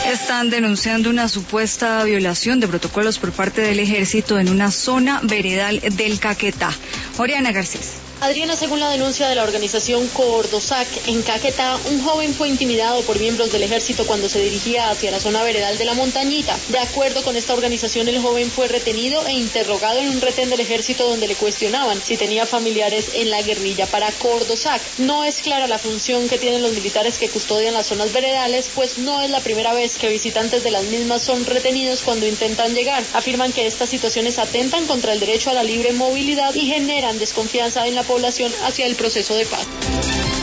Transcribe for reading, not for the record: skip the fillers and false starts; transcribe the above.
Están denunciando una supuesta violación de protocolos por parte del ejército en una zona veredal del Caquetá. Oriana Garcés. Adriana, según la denuncia de la organización Coordosac, en Caquetá, un joven fue intimidado por miembros del ejército cuando se dirigía hacia la zona veredal de la Montañita. De acuerdo con esta organización, el joven fue retenido e interrogado en un retén del ejército donde le cuestionaban si tenía familiares en la guerrilla. Para Coordosac, no es clara la función que tienen los militares que custodian las zonas veredales, pues no es la primera vez que visitantes de las mismas son retenidos cuando intentan llegar. Afirman que estas situaciones atentan contra el derecho a la libre movilidad y generan desconfianza en la población hacia el proceso de paz.